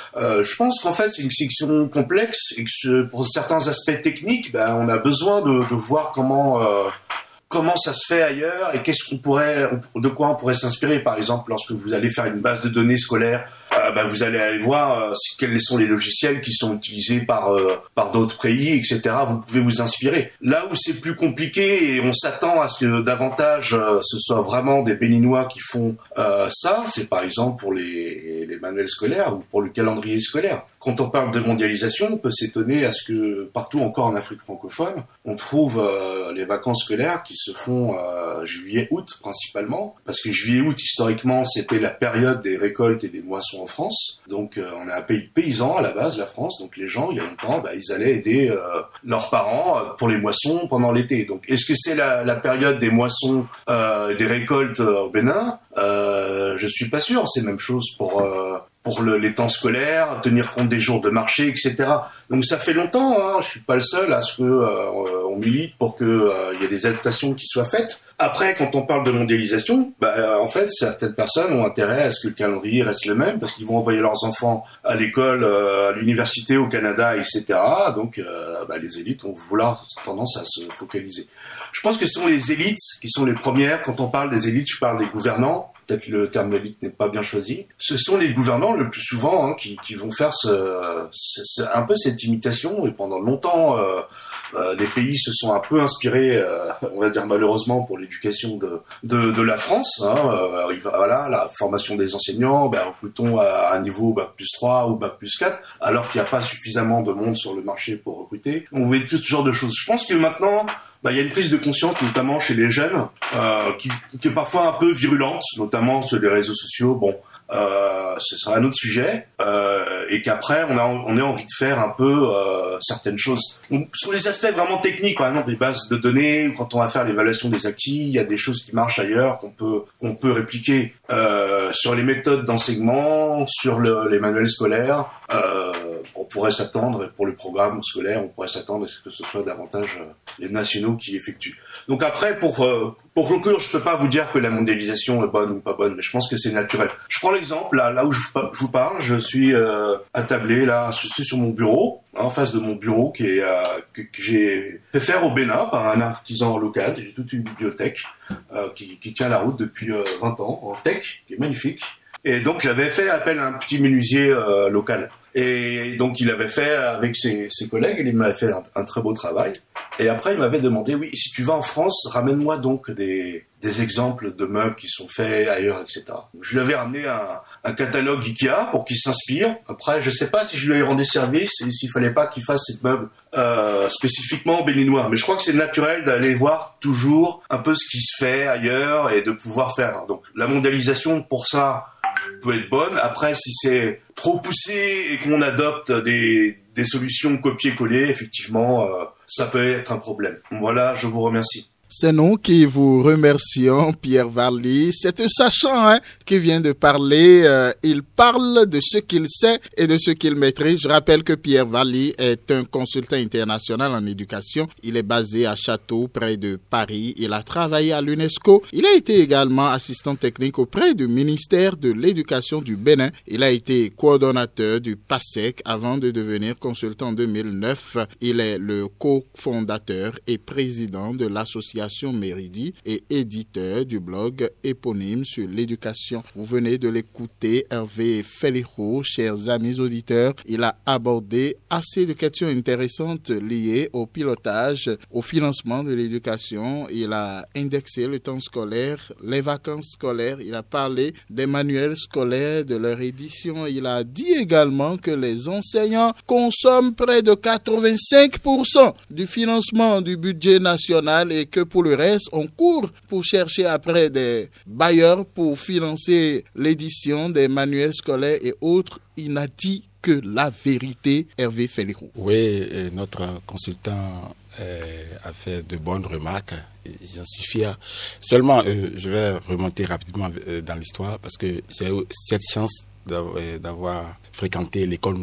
euh, je pense qu'en fait c'est une section complexe et que ce, pour certains aspects techniques, ben, on a besoin de, de voir comment euh, comment ça se fait ailleurs et qu'est-ce qu'on pourrait, de quoi on pourrait s'inspirer. Par exemple, lorsque vous allez faire une base de données scolaire, euh, ben, vous allez aller voir euh, quels sont les logiciels qui sont utilisés par euh, par d'autres pays, et cetera. Vous pouvez vous inspirer. Là où c'est plus compliqué et on s'attend à ce que davantage euh, ce soit vraiment des Béninois qui font euh, ça, c'est par exemple pour les, les manuels scolaires ou pour le calendrier scolaire. Quand on parle de mondialisation, on peut s'étonner à ce que partout encore en Afrique francophone, on trouve euh, les vacances scolaires qui se font euh, juillet-août principalement, parce que juillet-août historiquement c'était la période des récoltes et des moissons en France. Donc euh, on est un pays paysan à la base, la France. Donc les gens, il y a longtemps, bah, ils allaient aider euh, leurs parents pour les moissons pendant l'été. Donc est-ce que c'est la, la période des moissons, euh, des récoltes euh, au Bénin? euh, Je suis pas sûr. C'est la même chose pour euh, pour le, les temps scolaires, tenir compte des jours de marché, et cetera. Donc ça fait longtemps, hein, je suis pas le seul à ce que euh, on milite pour que euh, il y ait des adaptations qui soient faites. Après, quand on parle de mondialisation, bah, euh, en fait, certaines personnes ont intérêt à ce que le calendrier reste le même parce qu'ils vont envoyer leurs enfants à l'école, euh, à l'université au Canada, et cetera. Donc, euh, bah, les élites ont vouloir tendance à se focaliser. Je pense que ce sont les élites qui sont les premières. Quand on parle des élites, je parle des gouvernants. Peut-être que le terme élite n'est pas bien choisi. Ce sont les gouvernants le plus souvent hein, qui, qui vont faire ce, ce, ce, un peu cette imitation. Et pendant longtemps, euh, euh, les pays se sont un peu inspirés, euh, on va dire malheureusement pour l'éducation de de, de la France. Hein, euh, voilà, la formation des enseignants, ben, recrutons à un niveau bac plus trois ou bac plus quatre, alors qu'il n'y a pas suffisamment de monde sur le marché pour recruter. On voit tout ce genre de choses. Je pense que maintenant, bah, il y a une prise de conscience, notamment chez les jeunes, euh, qui, qui est parfois un peu virulente, notamment sur les réseaux sociaux. Bon, euh, ce sera un autre sujet, euh, et qu'après on a on a envie de faire un peu euh, certaines choses. Donc, sur les aspects vraiment techniques, par exemple les bases de données, quand on va faire l'évaluation des acquis, il y a des choses qui marchent ailleurs qu'on peut qu'on peut répliquer. Euh, sur les méthodes d'enseignement, sur le, les manuels scolaires, euh, on pourrait s'attendre, et pour le programme scolaire, on pourrait s'attendre à ce que ce soit davantage euh, les nationaux qui effectuent. Donc après, pour euh, pour conclure, je peux pas vous dire que la mondialisation est bonne ou pas bonne, mais je pense que c'est naturel. Je prends l'exemple, là, là où je, je vous parle, je suis euh, attablé, là, je suis sur mon bureau, en face de mon bureau, qui est, euh, que, que j'ai fait faire au Bénin par un artisan local. J'ai toute une bibliothèque euh, qui, qui tient la route depuis euh, vingt ans, en tech, qui est magnifique. Et donc j'avais fait appel à un petit menuisier euh, local. Et donc il avait fait avec ses, ses collègues, il m'avait fait un, un très beau travail. Et après il m'avait demandé, oui, si tu vas en France, ramène-moi donc des, des exemples de meubles qui sont faits ailleurs, et cetera. Donc, je lui avais ramené un, un catalogue Ikea pour qu'il s'inspire. Après, je sais pas si je lui ai rendu service et s'il fallait pas qu'il fasse ces meubles euh, spécifiquement béninois. Mais je crois que c'est naturel d'aller voir toujours un peu ce qui se fait ailleurs et de pouvoir faire. Donc la mondialisation pour ça peut être bonne. Après, si c'est trop poussé et qu'on adopte des, des solutions copier-coller, effectivement, euh, ça peut être un problème. Voilà, je vous remercie. C'est nous qui vous remercions, Pierre Varly. C'est un sachant hein, qui vient de parler. Euh, il parle de ce qu'il sait et de ce qu'il maîtrise. Je rappelle que Pierre Varly est un consultant international en éducation. Il est basé à Château, près de Paris. Il a travaillé à l'UNESCO. Il a été également assistant technique auprès du ministère de l'Éducation du Bénin. Il a été coordonnateur du PASEC avant de devenir consultant en deux mille neuf. Il est le cofondateur et président de l'association Méridi et éditeur du blog éponyme sur l'éducation. Vous venez de l'écouter, Hervé Feliro, chers amis auditeurs. Il a abordé assez de questions intéressantes liées au pilotage, au financement de l'éducation. Il a indexé le temps scolaire, les vacances scolaires. Il a parlé des manuels scolaires, de leur édition. Il a dit également que les enseignants consomment près de quatre-vingt-cinq pour cent du financement du budget national et que pour le reste, on court pour chercher après des bailleurs pour financer l'édition des manuels scolaires et autres. Il n'a dit que la vérité, Hervé Feliro. Oui, notre consultant euh, a fait de bonnes remarques. J'en suis fier. Seulement, euh, je vais remonter rapidement euh, dans l'histoire parce que j'ai eu cette chance d'avoir, d'avoir fréquenté l'école nouvelle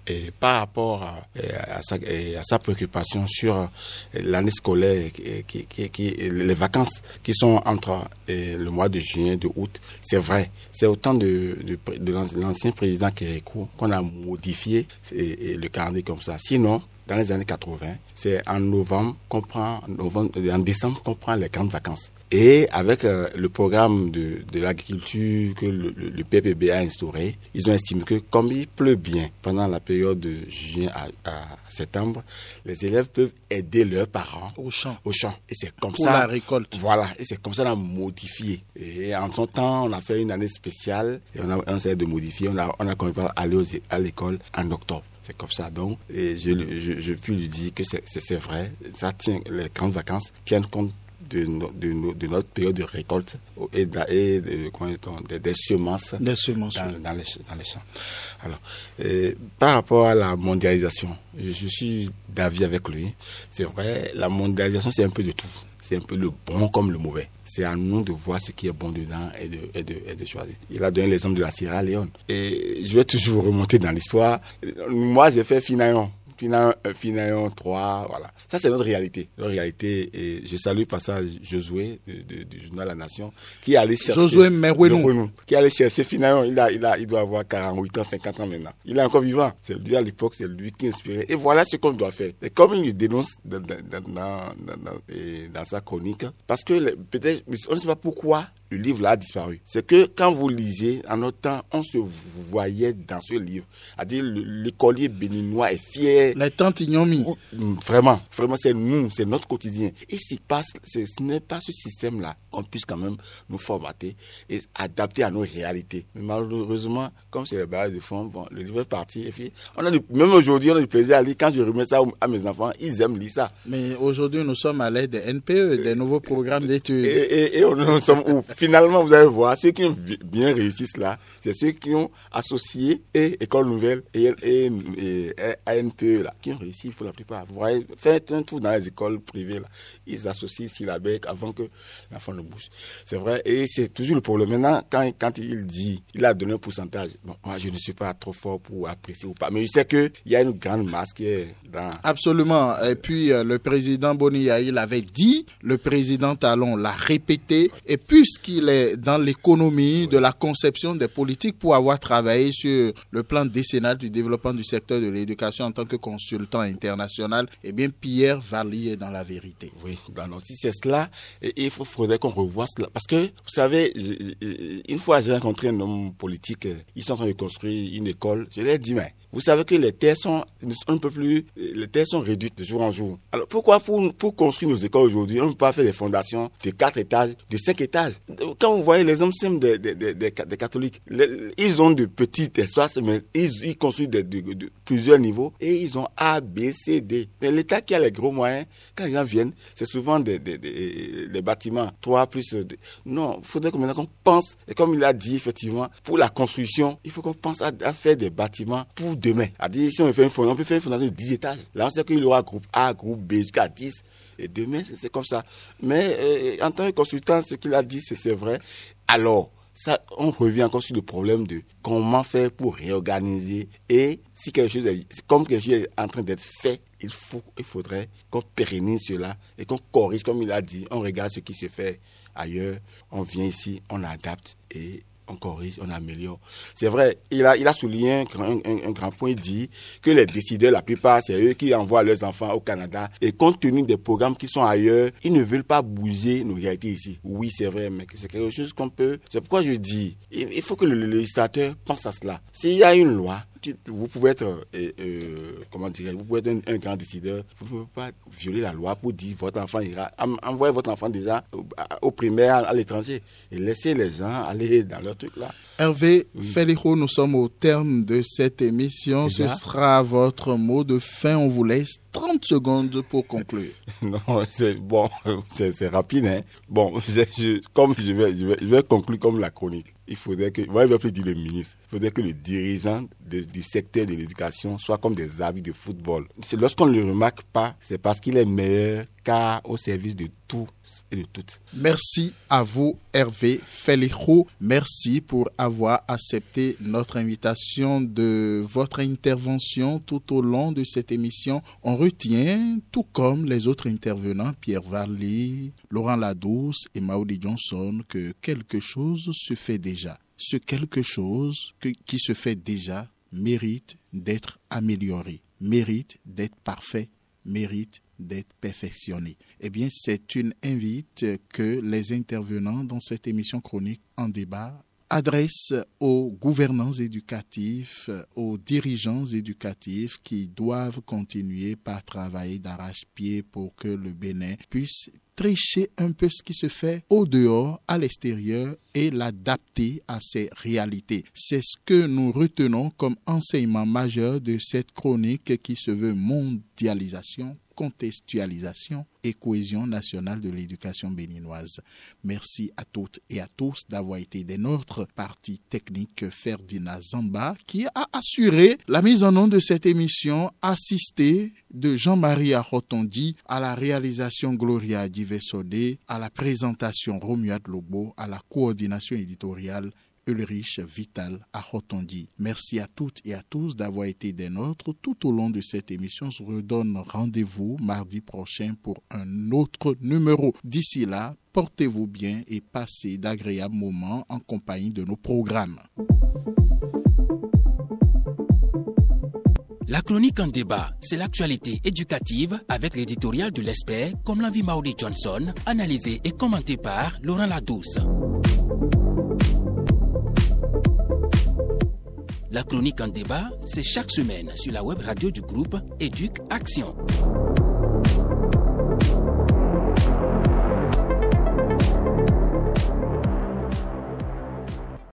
Et par rapport à, à, sa, à sa préoccupation sur l'année scolaire, qui, qui, qui, les vacances qui sont entre le mois de juin, de août, c'est vrai. C'est au temps de, de, de l'ancien président Kérékou qu'on a modifié et, et le calendrier comme ça. Sinon, dans les années quatre-vingts, c'est en novembre qu'on prend, novembre, en décembre qu'on prend les grandes vacances. Et avec euh, le programme de, de l'agriculture que le, le, le P P B a instauré, ils ont estimé que comme il pleut bien pendant la période de juin à, à septembre, les élèves peuvent aider leurs parents au champ. Au champ. Et c'est comme pour ça. Pour la récolte. Voilà. Et c'est comme ça qu'on a modifié. Et en son temps, on a fait une année spéciale et on a, on a essayé de modifier. On a, on a commencé par aller aux, à l'école en octobre. C'est comme ça. Donc, et je, je, je puis lui dire que c'est, c'est, c'est vrai. Ça tient, les grandes vacances tiennent compte de, no, de, no, de notre période de récolte et, de, et de, comment des, des semences, des semences dans, dans, les, dans les champs. Alors, et, par rapport à la mondialisation, je, je suis d'avis avec lui. C'est vrai, la mondialisation, c'est un peu de tout. C'est un peu le bon comme le mauvais. C'est à nous de voir ce qui est bon dedans et de, et de, et de choisir. Il a donné l'exemple de la Sierra Leone. Et je vais toujours remonter dans l'histoire. Moi, j'ai fait Finayon. Finayon, Finayon trois, voilà. Ça, c'est notre réalité. Notre réalité, et je salue par ça Josué de, de, du journal La Nation, qui est allé chercher... Josué Merouenou. Qui est allé chercher Finayon. Il, a, il, a, il doit avoir quarante-huit ans, cinquante ans maintenant. Il est encore vivant. C'est lui à l'époque, c'est lui qui inspirait. Et voilà ce qu'on doit faire. Et comme il le dénonce dans, dans, dans, dans, dans, dans sa chronique, parce que les, peut-être, on ne sait pas pourquoi le livre là a disparu. C'est que quand vous lisez, en notre temps, on se voyait dans ce livre. C'est-à-dire, l'écolier béninois est fier. Les tantes ignomies. Vraiment, vraiment, c'est nous, c'est notre quotidien. Et c'est pas, c'est, ce n'est pas ce système-là qu'on puisse quand même nous formater et adapter à nos réalités. Mais malheureusement, comme c'est les barrages de fond, bon, le livre est parti. Et puis, on a du, même aujourd'hui, on a du plaisir à lire. Quand je remets ça à mes enfants, ils aiment lire ça. Mais aujourd'hui, nous sommes à l'aide des N P E, des nouveaux programmes d'études. Et, et, et on, nous sommes où? Finalement, vous allez voir, ceux qui ont bien réussi cela, c'est ceux qui ont associé et École Nouvelle et, et, et, et A N P E, là, qui ont réussi pour la plupart. Vous voyez, faites un tour dans les écoles privées, là. Ils associent syllabique avant que l'enfant ne bouge. C'est vrai, et c'est toujours le problème. Maintenant, quand, quand il dit, il a donné un pourcentage, bon, moi, je ne suis pas trop fort pour apprécier ou pas, mais je sais qu'il y a une grande masse qui est dans... Absolument. Et puis, euh, le président Boniaï l'avait dit, le président Talon l'a répété, et puisqu'il est dans l'économie de la conception des politiques pour avoir travaillé sur le plan décennal du développement du secteur de l'éducation en tant que consultant international, eh bien Pierre Varly est dans la vérité. Oui, alors si c'est cela, il faudrait qu'on revoie cela. Parce que, vous savez, une fois j'ai rencontré un homme politique, ils sont en train de construire une école, je lui ai dit, mais vous savez que les terres sont, on ne peut plus, les terres sont réduites de jour en jour. Alors pourquoi pour, pour construire nos écoles aujourd'hui, on ne peut pas faire des fondations de quatre étages, de cinq étages. Quand vous voyez les hommes simples des, des, des, des, des catholiques, les, ils ont de petits espaces, mais ils, ils construisent de, de, de, de plusieurs niveaux et ils ont A, B, C, D. Mais l'État qui a les gros moyens, quand les gens viennent, c'est souvent des, des, des, des bâtiments, trois plus deux. Non, il faudrait que maintenant qu'on pense, et comme il a dit effectivement, pour la construction, il faut qu'on pense à, à faire des bâtiments pour demain. C'est-à-dire, si on fait une fondation, on peut faire une fondation de dix étages. Là, on sait qu'il y aura groupe A, groupe B, jusqu'à dix. Et demain, c'est, c'est comme ça. Mais euh, en tant que consultant, ce qu'il a dit, c'est, c'est vrai. Alors, ça, on revient encore sur le problème de comment faire pour réorganiser. Et si quelque chose est, comme quelque chose est en train d'être fait, il, faut, il faudrait qu'on pérennise cela et qu'on corrige, comme il a dit. On regarde ce qui se fait ailleurs, on vient ici, on adapte et on corrige, on améliore. C'est vrai, il a, il a souligné un, un, un grand point, il dit que les décideurs, la plupart, c'est eux qui envoient leurs enfants au Canada. Et compte tenu des programmes qui sont ailleurs, ils ne veulent pas bouger nos réalités ici. Oui, c'est vrai, mais c'est quelque chose qu'on peut... C'est pourquoi je dis, il, il faut que le, le législateur pense à cela. S'il y a une loi, vous pouvez être, euh, euh, comment dire, vous pouvez être un, un grand décideur. Vous ne pouvez pas violer la loi pour dire votre enfant ira. Envoyez votre enfant déjà au, au primaire à, à l'étranger et laissez les gens aller dans leur truc là. Hervé oui. Félicho, nous sommes au terme de cette émission. Déjà? Ce sera votre mot de fin. On vous laisse trente secondes pour conclure. Non, c'est bon, c'est, c'est rapide, hein. Bon, je, je, comme je vais, je vais, je vais conclure comme la chronique. Il faudrait que, moi, je vais plus dire le ministre, il faudrait que le dirigeant de, du secteur de l'éducation soit comme des arbitres de football. C'est lorsqu'on ne le remarque pas, c'est parce qu'il est meilleur, car au service de tous et de toutes. Merci à vous, Hervé Felijo. Merci pour avoir accepté notre invitation de votre intervention tout au long de cette émission. On retient, tout comme les autres intervenants, Pierre Varley, Laurent Ladouce et Maudie Johnson, que quelque chose se fait déjà. Ce quelque chose que, qui se fait déjà mérite d'être amélioré, mérite d'être parfait, mérite d'être perfectionné. Eh bien, c'est une invite que les intervenants dans cette émission chronique en débat adressent aux gouvernants éducatifs, aux dirigeants éducatifs qui doivent continuer par travailler d'arrache-pied pour que le Bénin puisse tricher un peu ce qui se fait au dehors, à l'extérieur et l'adapter à ses réalités. C'est ce que nous retenons comme enseignement majeur de cette chronique qui se veut mondialisation, contextualisation et cohésion nationale de l'éducation béninoise. Merci à toutes et à tous d'avoir été des nôtres. Partie technique Ferdinand Zamba qui a assuré la mise en onde de cette émission, assisté de Jean-Marie Arotondi, à la réalisation Gloria Divesodé, à la présentation Romuald Lobo, à la coordination éditoriale Ulrich Vital à Rotondi. Merci à toutes et à tous d'avoir été des nôtres tout au long de cette émission. Je redonne rendez-vous mardi prochain pour un autre numéro. D'ici là, portez-vous bien et passez d'agréables moments en compagnie de nos programmes. La chronique en débat, c'est l'actualité éducative avec l'éditorial de l'expert comme l'envie Maudie Johnson, analysé et commenté par Laurent Ladouce. La chronique en débat, c'est chaque semaine sur la web radio du groupe Éduc Action.